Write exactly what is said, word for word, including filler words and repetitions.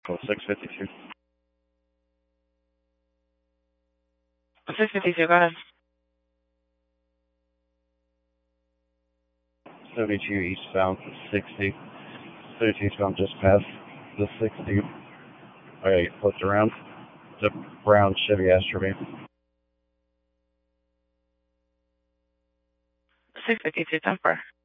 Call six fifty-two. six fifty-two, go ahead. seventy-two eastbound, sixty. seventy-two eastbound just past the sixty. I gotta get flipped around. It's a brown Chevy Astrovan. six fifty-two, ten four.